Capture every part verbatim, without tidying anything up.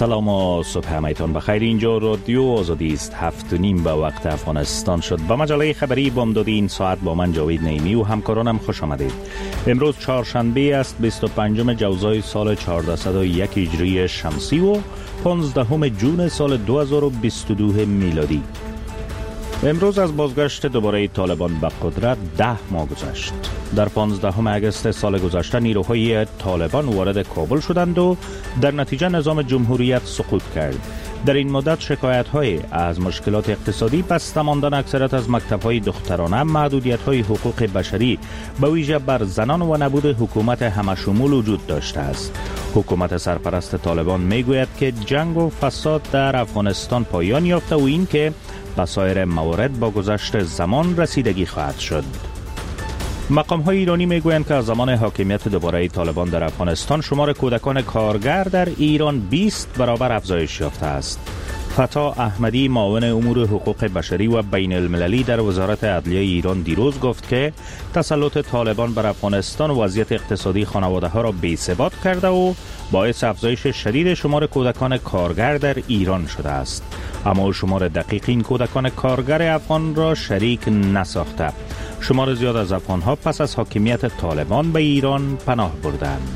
سلام و صبح همایتان بخیر. اینجا رادیو آزادی است. هفت و نیم به وقت افغانستان شد. با مجله خبری بامدادی این ساعت با من جاوید نعیمی و همکارانم خوش آمدید. امروز چهارشنبه است، بیست و پنجم جوزای سال چهاردهصد و یک هجری شمسی و پانزدهم جون سال دو هزار و بیست و دو میلادی. امروز از بازگشت دوباره طالبان به قدرت ده ماه گذشت. در پانزدهم اگست سال گذشته نیروهای طالبان وارد کابل شدند و در نتیجه نظام جمهوریت سقوط کرد. در این مدت شکایت‌های از مشکلات اقتصادی، بسته ماندن اکثریت از مکتب‌های دخترانه، محدودیت‌های حقوق بشری به ویژه بر زنان و نبود حکومت همشمول وجود داشته است. حکومت سرپرست طالبان میگوید که جنگ و فساد در افغانستان پایان یافته و این که به سایر موارد با گذشت زمان رسیدگی خواهد شد. مقام‌های ایرانی میگویند که از زمان حاکمیت دوباره طالبان در افغانستان شمار کودکان کارگر در ایران بیست برابر افزایش یافته است. فتا احمدی، معاون امور حقوق بشری و بین المللی در وزارت عدلیه ایران دیروز گفت که تسلط طالبان بر افغانستان وضعیت اقتصادی خانواده‌ها را بی‌ثبات کرده و باعث افزایش شدید شمار کودکان کارگر در ایران شده است. اما شمار دقیق این کودکان کارگر افغان را شریک نساخته. شمار زیاد از افغان‌ها پس از حاکمیت طالبان به ایران پناه بردند.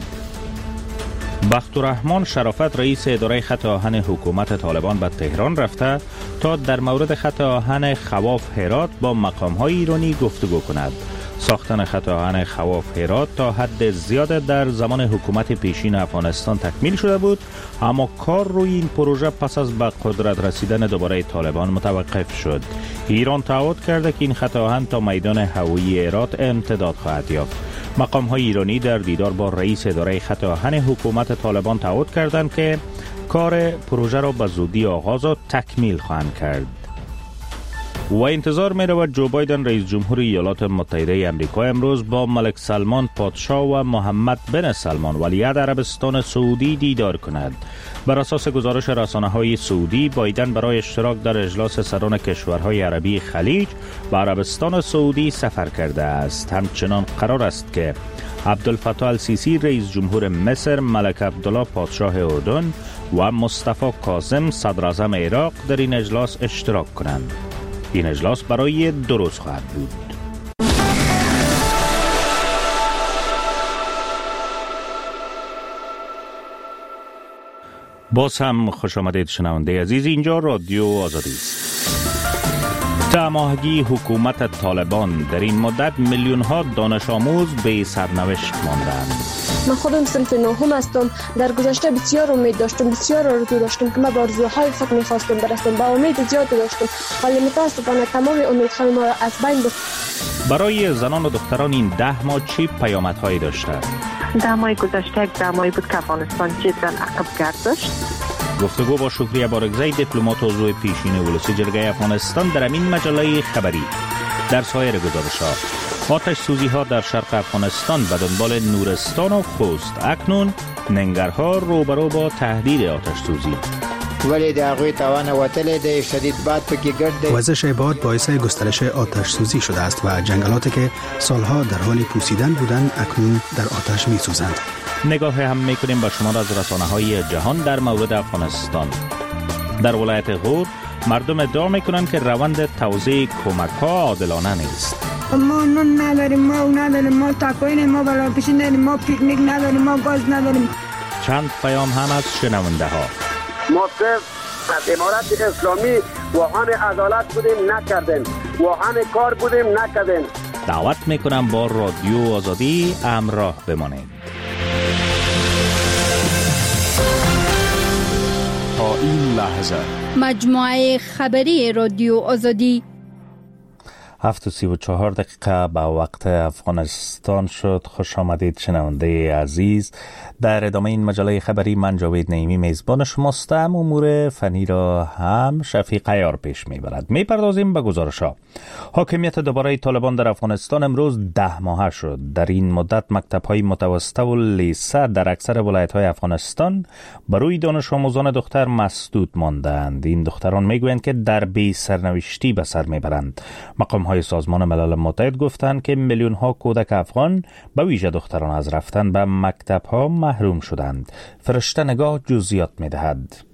بختالرحمن شرافت، رئیس اداره خط آهن حکومت طالبان به تهران رفته تا در مورد خط آهن خواف هرات با مقام‌های ایرانی گفتگو کند. ساختن خط آهن خواف هرات تا حد زیاد در زمان حکومت پیشین افغانستان تکمیل شده بود، اما کار روی این پروژه پس از به قدرت رسیدن دوباره طالبان متوقف شد. ایران تعهد کرده که این خط آهن تا میدان هوایی هرات امتداد خواهد یافت. مقام‌های ایرانی در دیدار با رئیس اداره خط آهن حکومت طالبان تعهد کردند که کار پروژه را به زودی آغاز و تکمیل خواهند کرد. و انتظار می رود جو بایدن رئیس جمهور ایالات متحده آمریکا امروز با ملک سلمان پادشاه و محمد بن سلمان ولیعهد عربستان سعودی دیدار کند. بر اساس گزارش رسانه‌های سعودی، بایدن برای اشتراک در اجلاس سران کشورهای عربی خلیج به عربستان سعودی سفر کرده است. همچنان قرار است که عبدالفتاح السیسی رئیس جمهور مصر، ملک عبدالله پادشاه اردن و مصطفی کاظم صدر اعظم عراق در این اجلاس اشتراک کنند. این اجلاس برای دو روز خواهد بود. باز هم خوش آمدید شنونده عزیز. اینجا رادیو آزادی است. ده ماهگی حکومت طالبان در این مدت میلیون ها دانش آموز به سرنوشت ماندند. من خودم صنف نهم هستم. در گذشته بسیار امید داشتم، بسیار آرزو داشتم که من به آرزوهای خود می‌خواستم برسم. با امید زیاد داشتم، ولی متأسفانه تمام امیدهای ما را از بین برد. برای زنان و دختران این ده ماه چه پیامدهایی داشته؟ ده ماه گذشته یک ده ماهی بود که افغانستان جدا عقب گردشت. گفتگو با شکریه بارگزی، دیپلمات عضو پیشین ولسی جرگه افغانستان در این مجله خبری. در سایر گزارش‌ها، آتش سوزی ها در شرق افغانستان به دنبال نورستان و خوست. اکنون ننگرهار روبرو با تهدید آتش سوزی. ولی در هغوی توان وتلی دی شدید باد پکې ګرد دی. وزش باد باعث گسترش آتش سوزی شده است و جنگلاتی که سالها در حال پوسیدن بودند اکنون در آتش می‌سوزند. نگاه هم می‌کنیم به شمار از رسانه‌های جهان در مورد افغانستان. در ولایت غور مردم ادعا می‌کنند که روند توزیع کمک‌ها عادلانه نیست. ما نون نداریم، ما اون نداریم، ما تاکوین، ما بلا پیشی نداریم، ما پیکنیک نداریم، ما گاز نداریم. چند پیام هم از شنونده ها. ما صرف از امارت اسلامی واهن عدالت بودیم نکردیم، واهن کار بودیم نکردیم. دعوت میکنم با رادیو آزادی همراه بمانید. تا این لحظه مجموعه خبری رادیو آزادی هفت و سی و چهار دقیقه به وقت افغانستان شد. خوش آمدید شنونده عزیز. در ادامه این مجله خبری من جاوید نعیمی میزبان شماستم. امور فنی را هم شفیق عیار پیش میبرد. میپردازیم به گزارش ها. حاکمیت دوباره طالبان در افغانستان امروز ده ماهه شد. در این مدت مکتب های متوسطه و لیسه در اکثر ولایت های افغانستان بروی دانش آموزان دختر مسدود ماندند. این دختران میگویند که در بی سرنوشتی به سر میبرند. مقام های سازمان ملل متحد گفتند که میلیون ها کودک افغان به ویژه دختران از رفتن به مکتب ها محروم شدند. فرشته نگاه جزئیات می‌دهد.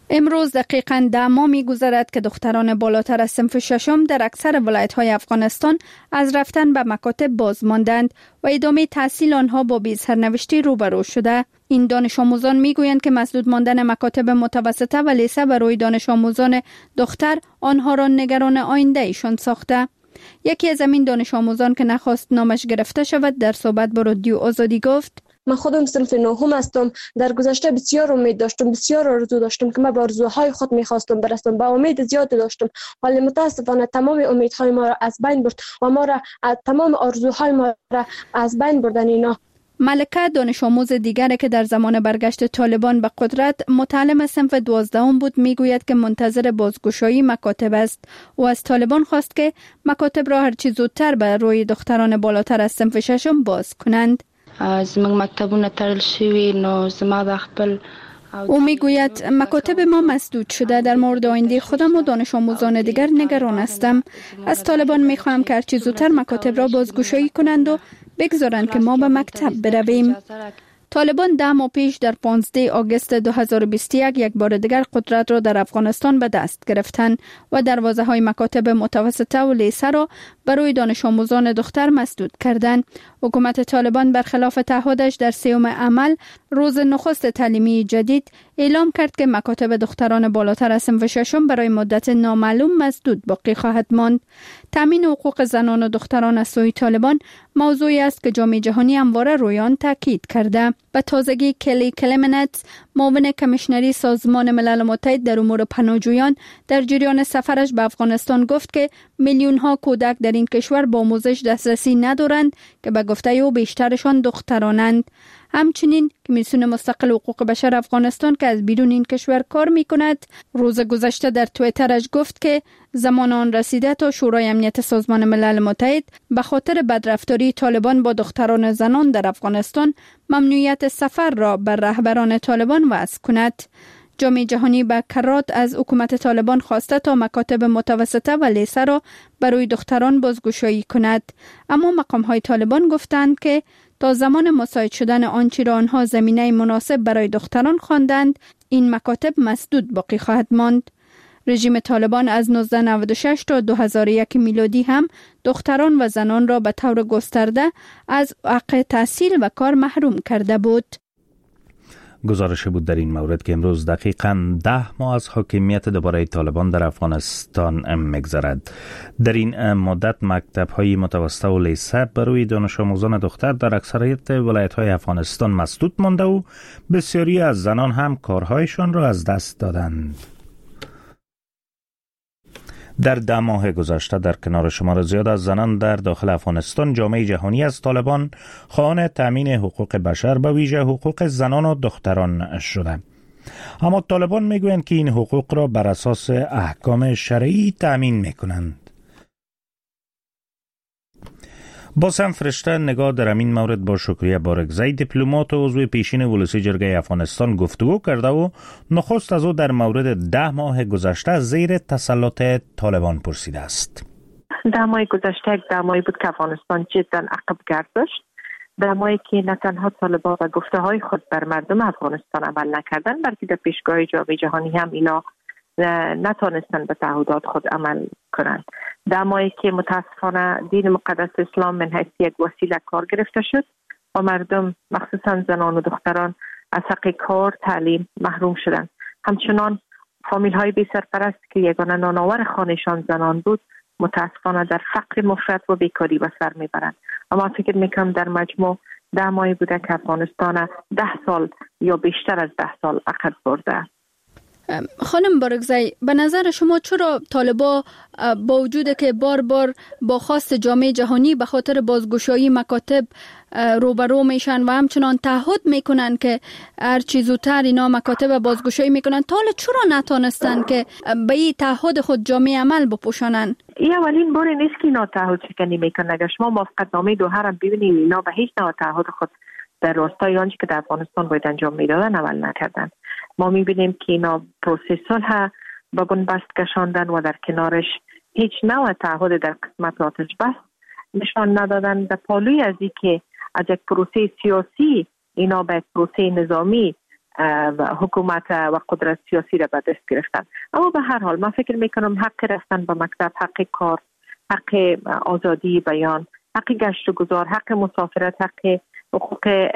امروز دقیقاً ده ماه می‌گذرد که دختران بالاتر از صنف ششم در اکثر ولایت‌های افغانستان از رفتن به مکاتب باز ماندند و ادامه تحصیل آنها با بی سرنوشتی روبرو شده. این دانش آموزان میگویند که مسدود ماندن مکاتب متوسطه و لیسه برای دانش آموزان دختر آنها را نگران آینده ایشان ساخته. یکی از این دانش آموزان که نخواست نامش گرفته شود در صحبت با رادیو آزادی گفت: من خودم صنف نهم هستم. در گذشته بسیار امید داشتم، بسیار آرزو داشتم که من به آرزوهای خود میخواستم برسم. با امید زیاد داشتم، ولی متاسفانه تمام امیدهای ما را از بین برد و ما را تمام آرزوهای ما را از بین بردن اینا. ملکه دانش آموز دیگری که در زمان برگشت طالبان به قدرت متعلم صنف دوازدهم بود میگوید که منتظر بازگشایی مکاتب است و از طالبان خواست که مکاتب را هرچی زودتر به روی دختران بالاتر از صنف ششم باز کنند. از من مکتبونه ترل شوی نو زما د خپل او میگوید مکاتب ما مسدود شده. در مورد آینده خودم و دانش آموزان دیگر نگران هستم. از طالبان میخواهم که هرچی زودتر مکاتب را بازگشایی کنند و بگذارند که ما به مکتب برویم. طالبان ده ماه پیش در پانزده آگوست دو هزار و بیست و یک یک بار دیگر قدرت را در افغانستان به دست گرفتند و دروازه های مکاتب متوسطه و لیسه را برای دانش آموزان دختر مسدود کردند. حکومت طالبان برخلاف تعهدش در سیوم عمل روز نخست تعلیمی جدید اعلام کرد که مکاتب دختران بالاتر از صنف ششم برای مدت نامعلوم مسدود باقی خواهد ماند. تامین حقوق زنان و دختران از سوی طالبان موضوعی است که جامعه جهانی همواره روی آن تاکید کرده. به تازگی کلی کلمنت، معاون کمیشنری سازمان ملل متحد در امور پناهجویان، در جریان سفرش به افغانستان گفت که میلیون ها کودک در این کشور با آموزش دسترسی ندارند که به گفته او بیشترشان دخترانند. همچنین کمیسیون مستقل حقوق بشر افغانستان که از بیرون این کشور کار می کند روز گذشته در توییترش گفت که زمان آن رسیده تا شورای امنیت سازمان ملل متحد به خاطر بدرفتاری طالبان با دختران و زنان در افغانستان ممنوعیت سفر را بر رهبران طالبان وضع کند. جامعه جهانی به کرات از حکومت طالبان خواسته تا مکاتب متوسطه و لیسه را برای دختران بازگشایی کند، اما مقام‌های طالبان گفتند که تا زمان مساعد شدن آنچه را آنها زمینه مناسب برای دختران خواندند این مکاتب مسدود باقی خواهد ماند. رژیم طالبان از نوزده نود و شش تا دو هزار و یک میلادی هم دختران و زنان را به طور گسترده از حق تحصیل و کار محروم کرده بود. گزارش بود در این مورد که امروز دقیقاً ده ماه از حاکمیت دوباره طالبان در افغانستان می‌گذرد. در این مدت مکتب‌های متوسطه و لیسه برای دانش آموزان دختر در اکثریت ولایت‌های افغانستان مسدود مانده و بسیاری از زنان هم کارهایشان را از دست دادند. در ده ماه گذشته در کنار شمار زیاد از زنان در داخل افغانستان جامعه جهانی از طالبان خواهان تامین حقوق بشر به ویژه حقوق زنان و دختران شده. اما طالبان میگویند که این حقوق را بر اساس احکام شرعی تامین میکنند. باز هم فرشته نگاه در این مورد با شکریه بارکزی دیپلمات و عضو پیشین ولسی جرگه افغانستان گفتگو کرده و نخست از او در مورد ده ماه گذشته زیر تسلط طالبان پرسیده است. ده ماه گذشته یک ده ماهی بود که افغانستان جدا عقب گردشت. ده ماهی که نه تنها طالبان و گفته های خود بر مردم افغانستان عمل نکردن، بلکه در پیشگاه جامعه جهانی هم اینا نتانستن به تعهدات خود عمل کنند. در ماهی که متاسفانه دین مقدس اسلام من حیث یک وسیله کار گرفته شد و مردم مخصوصا زنان و دختران از حق کار تعلیم محروم شدند. همچنان فامیل های بی سرپرست که یگانه نانآور خانهشان زنان بود متاسفانه در فقر مفرط و بیکاری به سر میبرند. اما فکر میکنم در مجموع ده ماهی بوده که افغانستان ده سال یا بیشتر از ده سال عقب برده. خانم بارکزی، به نظر شما چرا طالبا با وجود که بار بار با خواست جامعه جهانی به خاطر بازگشایی مکاتب روبرو میشن و همچنان تعهد میکنن که هر چی زودتر اینا مکاتب بازگشایی میکنن، تا حالا چرا نتونستن که به این تعهد خود جامعه عمل بپوشانن؟ این اولین بار نیست که اینا تعهد شکنی میکنن. اگر شما موافقتنامه دوحه هم ببینید اینا به هیچ نوع تعهد خود در راستای آنچه که در افغانستان باید انجام میدادن عمل نکردن. ما میبینیم که اینا پروسه صلح به بنبست کشاندن و در کنارش هیچ نوع تعهد در قسمت آتش بس نشان ندادن. در پالوی از این که از یک پروسه سیاسی اینا به پروسه نظامی حکومت و قدرت سیاسی را به دست گرفتن. اما به هر حال من فکر میکنم حق رفتن به مکتب، حق کار، حق آزادی بیان، حق گشت و گذار، حق مسافرت، حق حقوق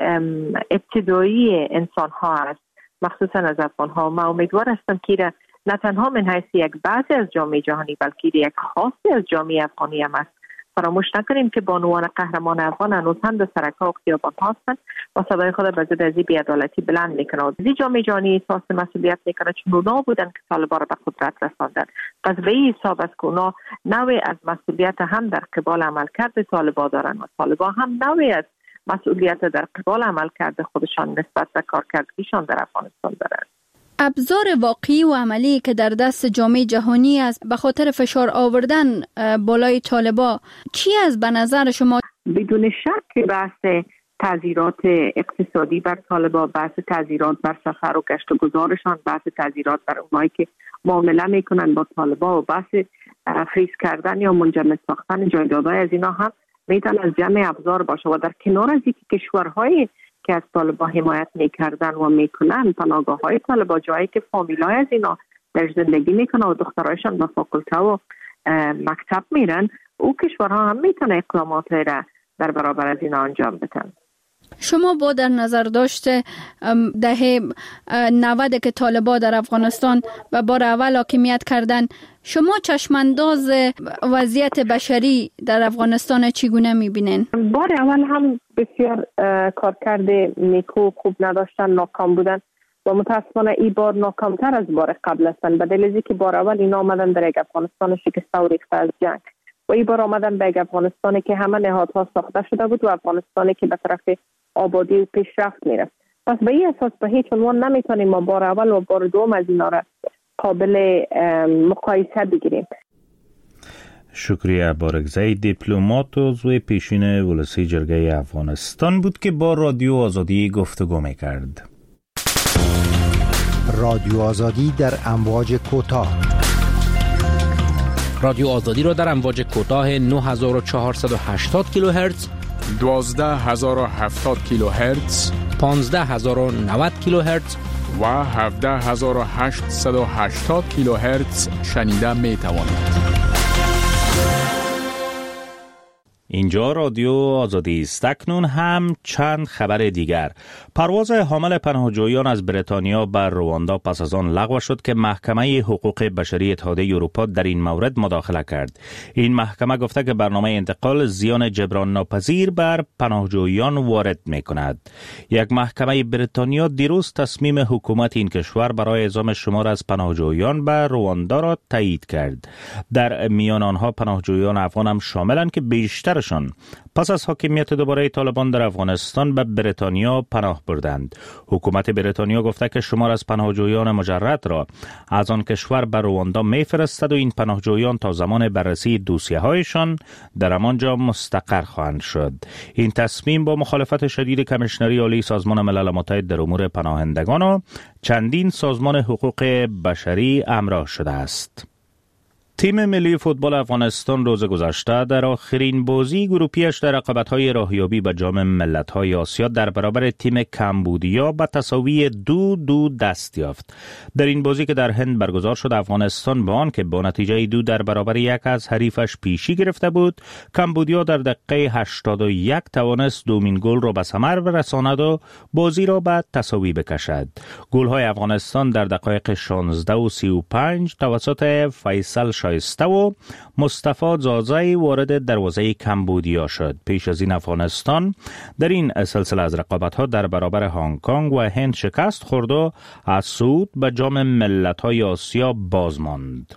ابتدایی انسان ها است، مخصوصا از افغان ها. من امیدوار هستم که نه تنها من حیث یک بعضی از جامعه جهانی بلکه یک خاصی از جامعه افغانی هم است. فراموش نکنیم که بانوان قهرمان افغان هنوز هم در سرک‌ها و خیابان هستند و صدای خود به ضد از این بی‌عدالتی بلند میکنند. این جامعه جهانی احساس مسئولیت میکنه چون اونا بودن که طالبان را به قدرت رساندن. پس به این حساب است که اونا نوعی از مسئولیت هم در قبال عملکرد طالبان دارن و طالبان هم نوعی از مسئولیت در قبال عملکرد خودشان نسبت به کارکردگیشان در افغانستان دارند. ابزار واقعی و عملی که در دست جامعه جهانی است به خاطر فشار آوردن بالای طالبان چی است به نظر شما؟ بدون شک بحث تعزیرات اقتصادی بر طالبان، بحث تعزیرات بر سفر و گشت و گذارشان، بحث تعزیرات بر اونایی که معامله میکنن با طالبان و بحث فریز کردن یا منجمد ساختن جایدادهای از اینا هم میتونه از جمع ابزار باشه و در کنار از اینکه کشورهای که از طالبان حمایت میکردن و میکنن، پناهگاه های طالبان، جایی که فامیلای از اینا در زندگی میکنن و دخترایشان به فاکولته و مکتب میرن، او کشورها هم میتونه اقدامات را در برابر از اینا انجام بدن. شما با در نظر داشته دهه نود که طالبان در افغانستان و بار اول حاکمیت کردن، شما چشمانداز وضعیت بشری در افغانستان چگونه میبینین؟ بار اول هم بسیار کارکرد نیکو خوب نداشتن، ناکام بودن و متاسفانه این بار ناکامتر از بار قبل هستند. به دلیل که بار اول اینا آمدن در یک افغانستان شکسته و ریخته از جنگ و این بار آمدن به یک افغانستانی که همه نهادها ساخته شده بود و افغانستانی که به طرف آبادی و پیشرفت میرفت. پس به این اساس به هیچ عنوان نمیتونیم ما بار اول و بار دوم از اینا را قابل مقایسه بگیریم. شکریه بارگزی، دیپلمات و عضو پیشین ولسی جرگه افغانستان بود که با رادیو آزادی گفتگو میکرد. رادیو آزادی در امواج کوتاه. رادیو آزادی را در امواج کوتاه نه هزار و چهارصد و هشتاد کیلوهرتز، دوازده هزار و هفتاد کیلوهرتز، پانزده هزار و نود کیلوهرتز و هفده هزار و هشتصد و هشتاد کیلوهرتز شنیده می توانید. اینجا رادیو آزادی است. اکنون هم چند خبر دیگر. پرواز حامل پناهجویان از بریتانیا بر رواندا پس از آن لغو شد که محکمه حقوق بشری اتحادیه اروپا در این مورد مداخله کرد. این محکمه گفته که برنامه انتقال زیان جبران ناپذیر بر پناهجویان وارد می کند. یک محکمه بریتانیا دیروز تصمیم حکومت این کشور برای اعزام شمار از پناهجویان بر رواندا را تایید کرد. در میان آنها پناهجویان افغان هم شاملند که بیشتر پس از حاکمیت دوباره طالبان در افغانستان به بریتانیا پناه بردند. حکومت بریتانیا گفته که شمار از پناهجویان مجرد را از آن کشور به رواندا میفرستد و این پناهجویان تا زمان بررسی دوسیه هایشان در همانجا مستقر خواهند شد. این تصمیم با مخالفت شدید کمیشنری عالی سازمان ملل متحد در امور پناهندگان و چندین سازمان حقوق بشری همراه شده است. تیم ملی فوتبال افغانستان روز گذشته در آخرین بازی گروپیش در رقابت‌های راهیابی به جام ملت‌های آسیا در برابر تیم کمبودیا به تساوی دو دو دست یافت. در این بازی که در هند برگزار شد، افغانستان با آن که با نتیجه دو در برابر یک از حریفش پیشی گرفته بود، کمبودیا در دقیقه هشتاد و یک توانست دومین گل را به ثمر برساند و بازی را به تساوی بکشد. گل‌های افغانستان در دقایق شانزده و سی و پنج توسط فیصل شایسته و مصطفی زازای وارد دروازه کمبودیا شد. پیش از این افغانستان در این سلسله از رقابت‌ها در برابر هنگ کنگ و هند شکست خورد و از صعود به جام ملت‌های آسیا باز ماند.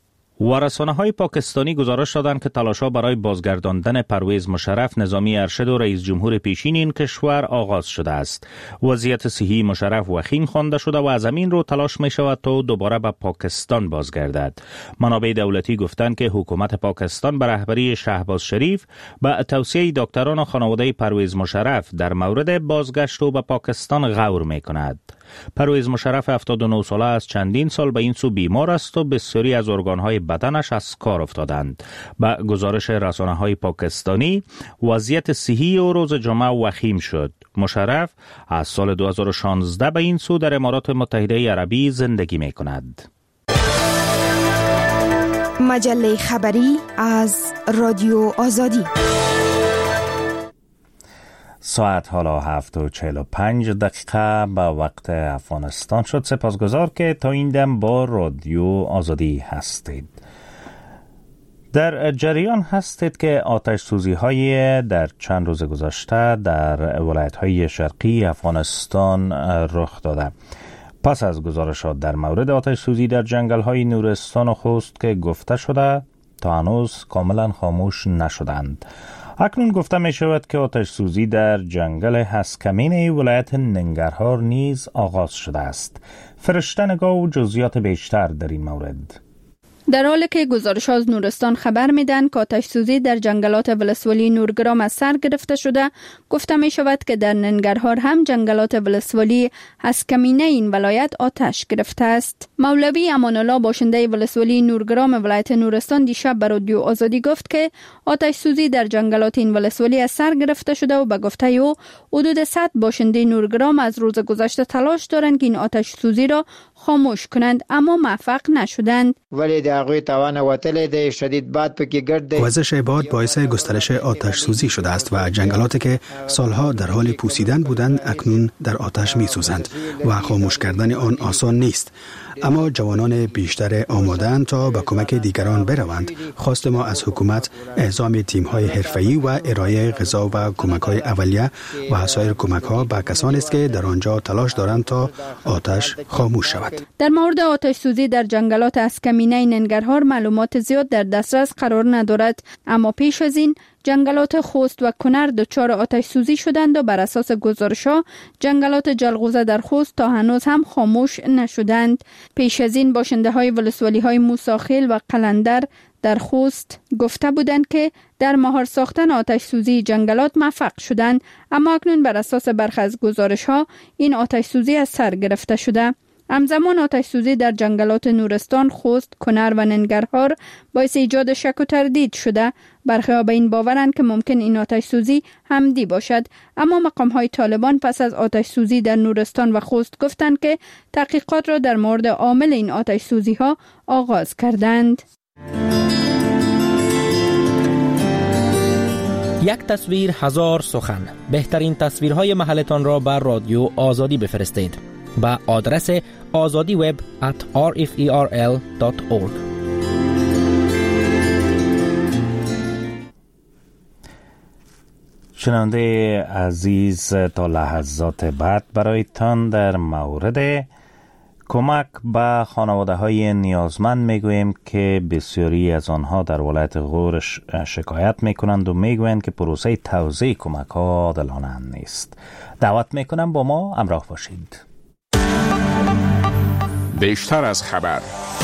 و رسانه‌های پاکستانی گزارش دادند که تلاش‌ها برای بازگرداندن پرویز مشرف، نظامی ارشد و رئیس جمهور پیشین این کشور آغاز شده است. وضعیت صحی مشرف وخیم خوانده شده و از همین رو تلاش می‌شود تا دوباره به پاکستان بازگردد. منابع دولتی گفتند که حکومت پاکستان به رهبری شهباز شریف به توصیه دکتران و خانواده پرویز مشرف در مورد بازگشت او به پاکستان غور می‌کند. پرویز مشرف هفتاد و نه ساله از چندین سال به این سو بیمار است و بسیاری از ارگانهای بدنش از کار افتادند. با گزارش رسانه‌های پاکستانی وضعیت صحی او روز جمعه وخیم شد. مشرف از سال دو هزار و شانزده به این سو در امارات متحده عربی زندگی می کند. مجله خبری از رادیو آزادی. ساعت حالا هفت و چهل و پنج دقیقه به وقت افغانستان شد. سپاسگزار که تا این دم با رادیو آزادی هستید. در جریان هستید که آتش سوزی های در چند روز گذشته در ولایت های شرقی افغانستان رخ داده. پس از گزارشات در مورد آتش سوزی در جنگل های نورستان و خوست که گفته شده تا هنوز کاملا خاموش نشدند. اکنون گفته می شود که آتش سوزی در جنگل هسکمین ولایت ننگرهار نیز آغاز شده است. فرشته نگاه و جزئیات بیشتر در این مورد. در حالی که گزارش از نورستان خبر میدن که آتش سوزی در جنگلات ولسوالی نورگرام از سر گرفته شده، گفته می شود که در ننگرهار هم جنگلات ولسوالی هسکمینه این ولایت آتش گرفته است. مولوی امان الله باشنده ولسوالی نورگرام ولایت نورستان دیشب به رادیو آزادی گفت که آتش سوزی در جنگلات این ولسوالی از سر گرفته شده و به گفته او حدود صد باشنده نورگرام از روز گذشته تلاش دارند که این آتش سوزی را خاموش کنند اما موفق نشدند. ولی در هغوی توان وتلی دی شدید باد پکې ګرد دی. وزش باد باعث گسترش آتش سوزی شده است و جنگلاتی که سالها در حال پوسیدن بودند اکنون در آتش می سوزند و خاموش کردن آن آسان نیست. اما جوانان بیشتر آماده‌اند تا به کمک دیگران بروند. خواست ما از حکومت اعزام تیم‌های حرفه‌ای و ارائه غذا و کمک‌های اولیه و سایر کمک‌ها به کسانی است که در آنجا تلاش دارند تا آتش خاموش شود. در مورد آتش سوزی در جنگلات هسکمینه ننگرهار معلومات زیاد در دسترس قرار ندارد، اما پیش از این جنگلات خوست و کنر دچار آتش سوزی شدند و بر اساس گزارش‌ها جنگلات جلغوزه در خوست تا هنوز هم خاموش نشدند. پیش از این باشنده‌های ولسوالی‌های موساخیل و قلندر در خوست گفته بودند که در مهار ساختن آتش سوزی جنگلات موفق شدند، اما اکنون بر اساس برخی از گزارش‌ها این آتش سوزی از سر گرفته شده. همزمان آتش سوزی در جنگلات نورستان، خوست، کنر و ننگرهار باعث ایجاد شک و تردید شده. برخی به این باورند که ممکن این آتش سوزی حمدی باشد، اما مقام‌های طالبان پس از آتش سوزی در نورستان و خوست گفتند که تحقیقات را در مورد عامل این آتش سوزی‌ها آغاز کردند. یک تصویر هزار سخن. بهترین تصویرهای محلتان را بر رادیو آزادی بفرستید با آدرس آزادی وب ات آر اف ای آر ال دات اورگ. شنونده عزیز، تا لحظات بعد برایتان در مورد کمک به خانواده های نیازمند میگوییم که بسیاری از آنها در ولایت غور شکایت میکنند و میگویند که پروسه توزیع کمک ها عادلانه نیست. دعوت میکنم با ما همراه باشید. بیشتر از خبر.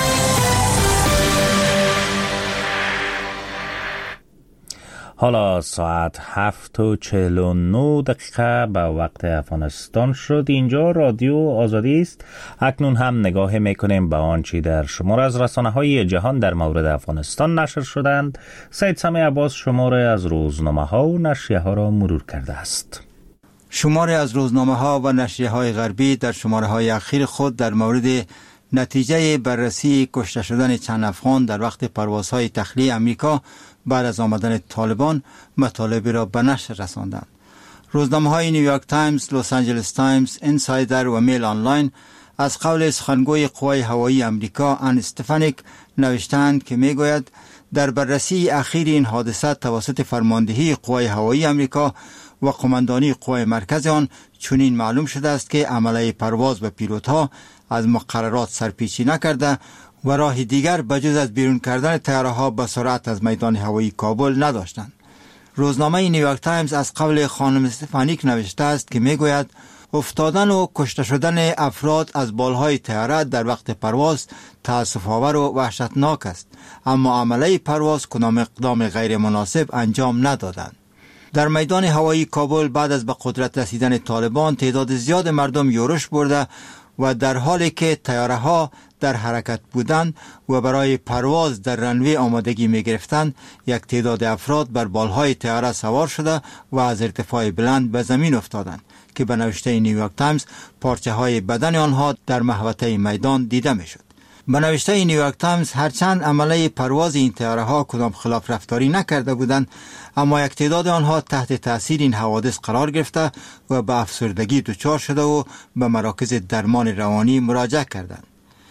حالا ساعت هفت و چهل و نه دقیقه به وقت افغانستان شد. اینجا رادیو آزادی است. اکنون هم نگاه میکنیم به آنچه در شمار از رسانه های جهان در مورد افغانستان نشر شدند. سید سمی عباس شمار از روزنامه ها و نشریه ها را مرور کرده است. شمار از روزنامه ها و نشریه های غربی در شماره های اخیر خود در مورد نتیجه بررسی کشته شدن چند افغان در وقت پروازهای تخلیه امریکا بعد از آمدن طالبان مطالبی را به نشر رساندند. روزنامه های نیویورک تایمز، لس آنجلس تایمز، اینسایدر و میل آنلاین از قول سخنگوی قوای هوایی امریکا ان استفانیک نوشتند که میگوید در بررسی اخیر این حادثه توسط فرماندهی قوای هوایی امریکا و قماندانی قوای مرکز آن چنین معلوم شده است که عمله پرواز به پیلوت‌ها از مقررات سرپیچی نکرده و راه دیگر بجز از بیرون کردن طیاره‌ها با سرعت از میدان هوایی کابل نداشتند. روزنامه نیویورک تایمز از قول خانم استفانیک نوشته است که میگوید افتادن و کشته شدن افراد از بالهای طیاره در وقت پرواز تأسف‌آور و وحشتناک است، اما عمله پرواز کدام اقدام غیر مناسب انجام ندادند. در میدان هوایی کابل بعد از به قدرت رسیدن طالبان تعداد زیاد مردم یورش برده و در حالی که طیاره ها در حرکت بودند و برای پرواز در رنوی آمادگی می گرفتند، یک تعداد افراد بر بالهای طیاره سوار شده و از ارتفاع بلند به زمین افتادند که به نوشته نیویورک تایمز پارچه های بدن آنها در محوطه میدان دیده می شد. به نوشته نیویورک تایمز هرچند عمله پرواز این طیاره ها کدام خلاف رفتاری نکرده بودند، اما یک تعداد آنها تحت تاثیر این حوادث قرار گرفته و به افسردگی دچار شده و به مراکز درمان روانی مراجعه کردند.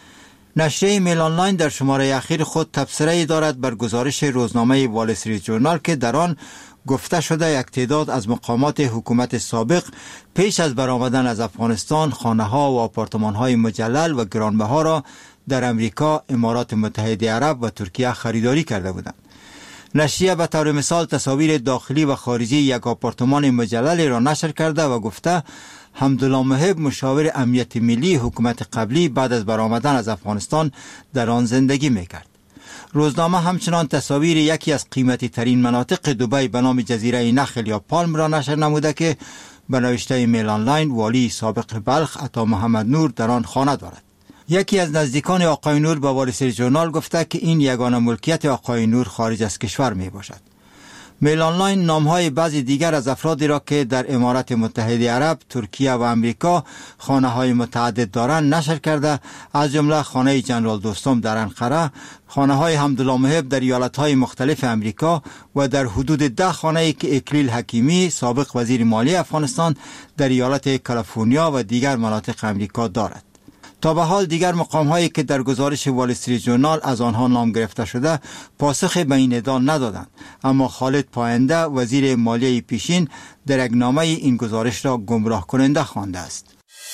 نشریه میل آنلاین در شماره اخیر خود تبصره‌ای دارد بر گزارش روزنامه وال استریت جورنال که در آن گفته شده یک تعداد از مقامات حکومت سابق پیش از برآمدن از افغانستان خانه‌ها و آپارتمان‌های مجلل و گرانبها را در امریکا، امارات متحده عرب و ترکیه خریداری کرده بودند. نشریه به طور مثال تصاویر داخلی و خارجی یک آپارتمان مجلل را نشر کرده و گفته حمدالله محب مشاور امنیت ملی حکومت قبلی بعد از برآمدن از افغانستان در آن زندگی میکرد. روزنامه همچنان تصاویر یکی از قیمتی ترین مناطق دبی به نام جزیره نخل یا پالم را نشر نموده که به نوشته میل آنلاین والی سابق بلخ عطا محمد نور در آن خانه دارد. یکی از نزدیکان آقای نور به وال استریت جورنال گفته که این یگانه ملکیت آقای نور خارج از کشور می باشد. میل آنلاین نامهای بعضی دیگر از افرادی را که در امارات متحده عرب، ترکیه و امریکا خانه های متعدد دارند نشر کرده، از جمله خانه جنرال دوستم در انقره، خانه های حمدالله محب در ایالت های مختلف امریکا و در حدود ده خانه که اکلیل حکیمی سابق وزیر مالی افغانستان در ایالت کالیفرنیا و دیگر مناطق امریکا دارد. تا به حال دیگر مقام هایی که در گزارش وال استریت جورنال از آنها نام گرفته شده پاسخ به این ادعا ندادند، اما خالد پاینده وزیر مالیه پیشین در یک نامه این گزارش را گمراه کننده خوانده است.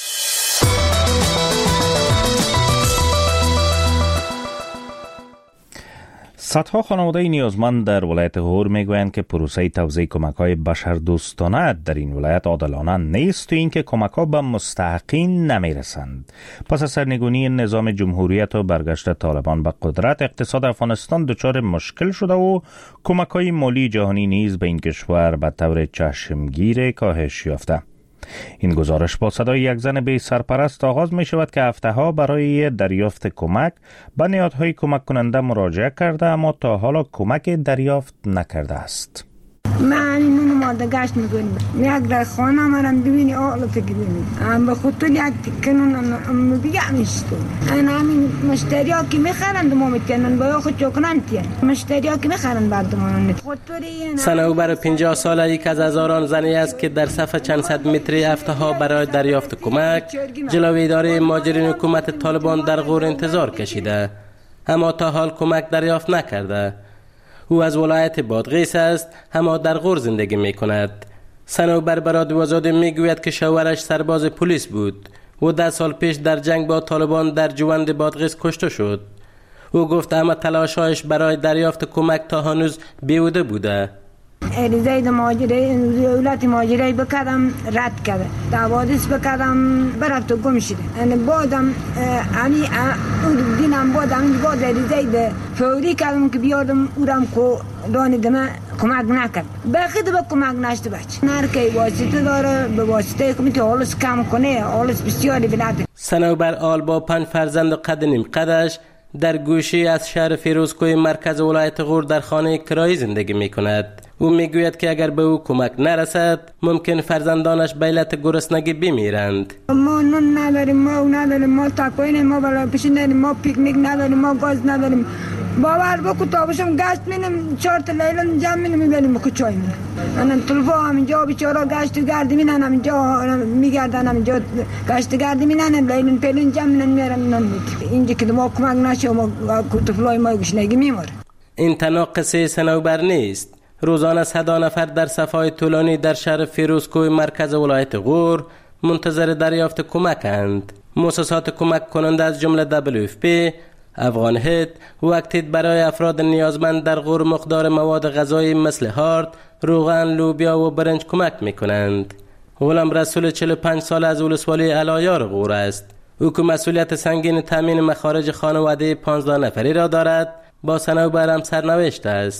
صدها خانواده نیازمند در ولایت غور میگویند که پروسه توزیع کمک‌های بشردوستانه در این ولایت عادلانه نیست و اینکه کمک‌ها به مستحقین نمیرسند. پس از سرنگونی نظام جمهوریت و برگشت طالبان به قدرت، اقتصاد افغانستان دچار مشکل شده و کمک‌های مالی جهانی نیز به این کشور به طور چشمگیر کاهش یافته. این گزارش با صدای یک زن بی سرپرست آغاز می شود که هفته ها برای دریافت کمک به نهادهای کمک کننده مراجعه کرده اما تا حالا کمک دریافت نکرده است. من اینو ماده گشت میکنیم یک در خانه مرم ببینی آلو فکر ببینی هم به خود تو یک کنون بگم نیستو این همین مشتری ها که میخرند ما میتونن باید خود چوکنن تین مشتری ها که میخرند بعد ما صنوبر پنجاه ساله یک از هزاران زنی است که در صف چند صد متری هفته ها برای دریافت کمک جلوی اداره مهاجرین حکومت طالبان در غور انتظار کشیده اما تا حال کمک دریافت نکرده. او از ولایت بادغیس است اما در غور زندگی می کند. صنوبر به رادیو آزادی می گوید که شوهرش سرباز پلیس بود و ده سال پیش در جنگ با طالبان در جوند بادغیس کشته شد. او گفت اما تلاش‌هایش برای دریافت کمک تا هنوز بیهوده بوده. اریزه مهاجره دولت مهاجره بکردم رد کرده دعوادش بکردم برفت و گم شده یعنی بادم یعنی اون دینم بادم باد اریزه فوری کردم که بیادم اورم کو دانیدم کمک نکرد بخید با کمک نشته بچه نرکی واسطه داره به واسطه کمیتی حالش کم کنه حالش بسیاری بلده. صنوبر آل با پنج فرزند قد نیم قدش در گوشی از شهر فیروزکوی مرکز ولایت غور در خانه کرایی زندگی می کند. او میگوید که اگر به او کمک نرسد ممکن فرزندانش به علت گرسنگی بمیرند. ما نون نداریم، ما او نداریم، ما تاکوین ما بالا پیش نداریم، ما پیکنیک نداریم، ما گاز نداریم. باور بکو تابشم گشت مینم چهار تا لیلن جمع مینم میبریم بکو چای مینم. من تلفا همینجا بیچارا گشت گردی مینن همینجا میگردن همینجا گشت گردی مینن لیلن پیلن جمع مینن میرن نون میت. اینجا که ما کمک نشه ما تلفای ما گشنگی میموره. این تنها قصه صنوبر نیست. روزانه صدا نفر در صفای طولانی در شهر فیروزکوی مرکز ولایت غور منتظر دریافت کمکند. مؤسسات کمک کننده از جمله دبلیو اف پی، افغان هید وقتی برای افراد نیازمند در غور مقدار مواد غذایی مثل هارد، روغن، لوبیا و برنج کمک میکنند. غلام رسول چهل و پنج سال از ولسوالی علایار غور است. او که مسئولیت سنگین تامین مخارج خانواده پانزده نفری را دارد با صنوبر هم سرنوشت است.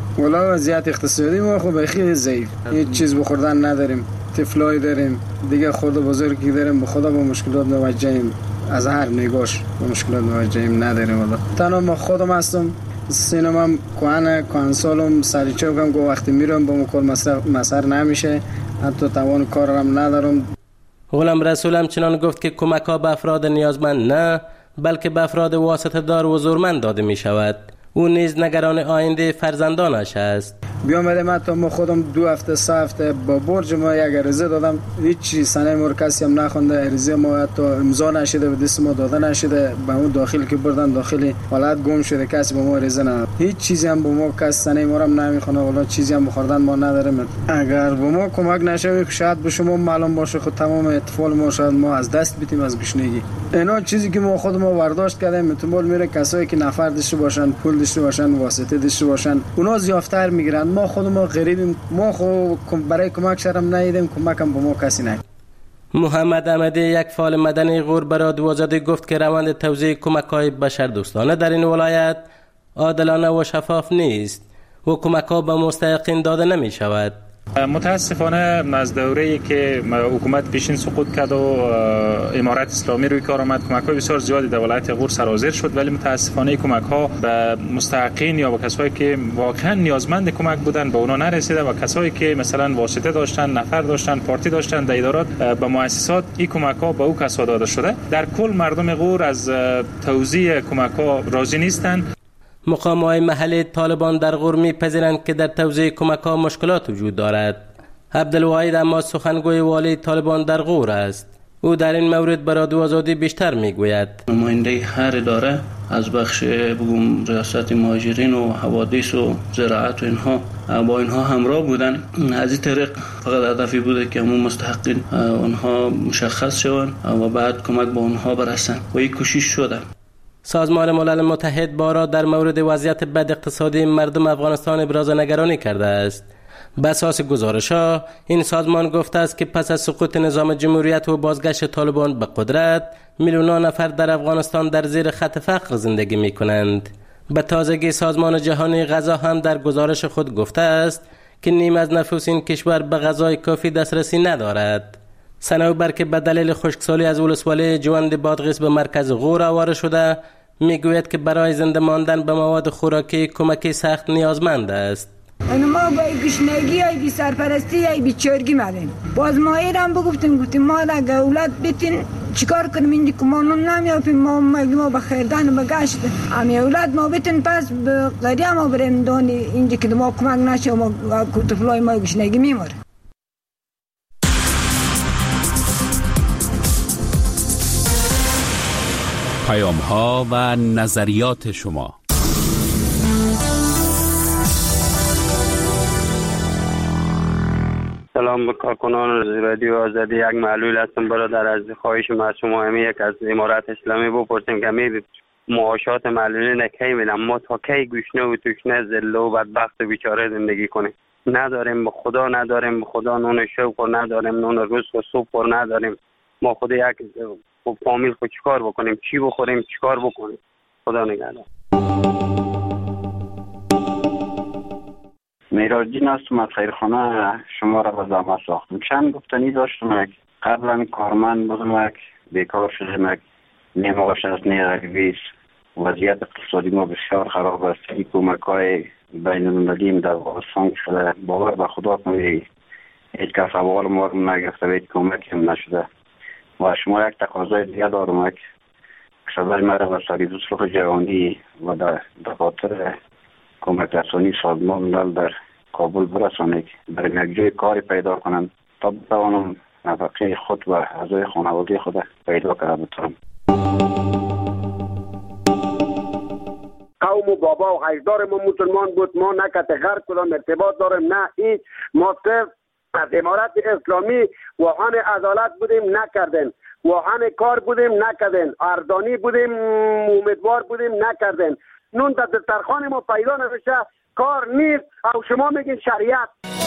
والا وضعیت اقتصادی ما خب خیلی ضعیف، هیچ چیز بخوردن نداریم، طفلای داریم دیگه، خود بزرگی داریم، به خدا با مشکلات مواجهیم، از هر نگاش با مشکلات مواجهیم نداریم. والا تنها ما خودم هستم، سینمام کوانه کانسولم سریچه بگم گو وقتی میرم با مکل مسر نمیشه، حتی توان کارم ندارم. غلام رسول همچنان گفت که کمک ها به افراد نیازمند نه بلکه به افراد واسطه دار و زورمند داده می شود. او نیز نگران آینده فرزندانش است. بیامدم حتی ما خودم دو هفته سه هفته با برج ما یک عریضه دادم، هیچ چیز سنه ما کسی هم نخونده، عریضه ما حتی امضا نشده و دست ما داده نشده، به اون داخل که بردن داخلی حالت گم شده، کسی به ما عریضه نداد، هیچ چیزی هم به ما کسی سنه ما هم نمیخونه، والا چیزی هم بخوردن ما نداریم. اگر به ما کمک نشه شاید به شما معلوم باشه خود تمام اطفال ما شاید ما از دست بدیم از گشنگی. اینا چیزی که ما خود ما برداشت کردیم احتمال میره کسایی که نفر داشته باشن، پول داشته باشن، واسطه داشته باشن، اونا زیافتر میگیرن. ما خود ما غریبیم، ما خود برای کمک شرم ندیدیم، کمک هم به ما کسی نکرد. محمد احمدی یک فعال مدنی غور به رادیو آزادی گفت که روند توزیع کمک‌های بشردوستانه در این ولایت عادلانه و شفاف نیست و کمک‌ها به مستحقین داده نمی شود. متاسفانه از دوره‌ای که حکومت پیشین سقوط کرد و امارت اسلامی روی کار آمد، کمک‌های بسیار زیادی در ولایت غور سرازیر شد، ولی متاسفانه کمک‌ها به مستحقین یا به کسایی که واقعا نیازمند کمک بودن به اونا نرسیده و کسایی که مثلا واسطه داشتن، نفر داشتن، پارتی داشتن در ادارات به مؤسسات، این کمک‌ها به او کسا داده شده. در کل مردم غور از توزیع کمک‌ها راضی نیستند. مقام‌های محلی طالبان در غور می‌پذیرند که در توزیع کمک‌ها مشکلات وجود دارد. عبدالواحد اما سخنگوی والی طالبان در غور است. او در این مورد به رادیو آزادی بیشتر میگوید. نماینده هر اداره از بخش بگم ریاست مهاجرین و حوادث و زراعت و اینها با اینها همراه بودن. از این طریق فقط هدفی بوده که همون مستحقین اونها مشخص شوند و بعد کمک به اونها برسن و این کوشش شده. سازمان ملل متحد بارها در مورد وضعیت بد اقتصادی مردم افغانستان ابراز نگرانی کرده است. به اساس گزارش‌ها این سازمان گفته است که پس از سقوط نظام جمهوریت و بازگشت طالبان به قدرت، میلیون‌ها نفر در افغانستان در زیر خط فقر زندگی می‌کنند. به تازگی سازمان جهانی غذا هم در گزارش خود گفته است که نیم از نفوس این کشور به غذای کافی دسترسی ندارد. صنوبر که به دلیل خشکسالی از ولسوالی جوند بادغیس به مرکز غور آواره شده، میگوید که برای زنده ماندن به مواد خوراکی کمکی سخت نیازمند است. ما با گشنگی ای بی سرپرستی ای بی چرگی مدیم. باز ما ایران بگفتیم گفتیم ما اگه اولاد بتین چیکار کنیم، اینجا که ما نمیافیم، ما ما به خیردان بگشت امی اولاد ما بتین پس به قریه ما بریم دانی اینجا که ما کمک نشه ما طفلای ما گشنگی میموره. پیام ها و نظریات شما. سلام به کارکنان رادیو آزادی. یک معلول هستم برادر، از خواهش ما شما همی یک از امارت اسلامی بپرسیم که می معاشات معلولین کی میدن، ما تا کی گوشنه و توشنه ذله و بدبخت و بیچاره زندگی کنیم؟ نداریم به خدا، نداریم به خدا نون شوق و نداریم نون رزق و سوپ و نداریم. ما خود یک خب فامیل خود چیکار بکنیم؟ چی بخوریم؟ چیکار بکنیم؟ خدا نگهدار. میراجین هستم از خیرخانه شما را به زحمت ساختم. چند گفتنی داشتم. قبلا کارمند بودم، بیکار شدم، نماغش از نیغریبی وضعیت اقتصادی ما بسیار خراب است. این کمک های بین المللی در افغانستان شده، باور به خدا کنید هیچ کس اول ما رو نگرفته و هیچ کمک هم نشده. و شما یک تقاضای دیگه دارم که صدای مرا به سازمان صلح جهانی و در دفاتر کمک رسانی سازمان ملل در کابل برسانید، برای یک جای کاری پیدا کنم تا بتوانم نفقه خود و اعضای خانواده خود پیدا کرده بتونم. قوم و بابا و اجدار ما مسلمان بود، ما نه که غرب کدام ارتباط داریم نه هیچ. ما صرف از امارت اسلامی واهان عدالت بودیم نکردن، واهان کار بودیم نکردن، اردانی بودیم امیدوار بودیم نکردن. نون در دسترخوان ما پیدا نمیشه، کار نیست او شما میگین شریعت.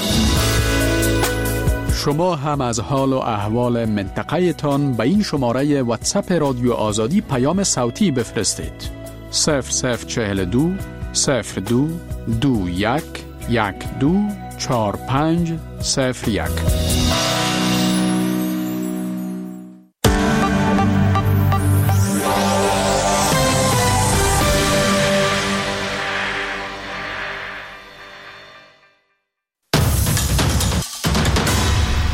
شما هم از حال و احوال منطقه تان به این شماره واتساپ رادیو آزادی پیام صوتی بفرستید. صفر صفر چهل دو صفر دو دو یک یک دو چهار پنج صفر یک.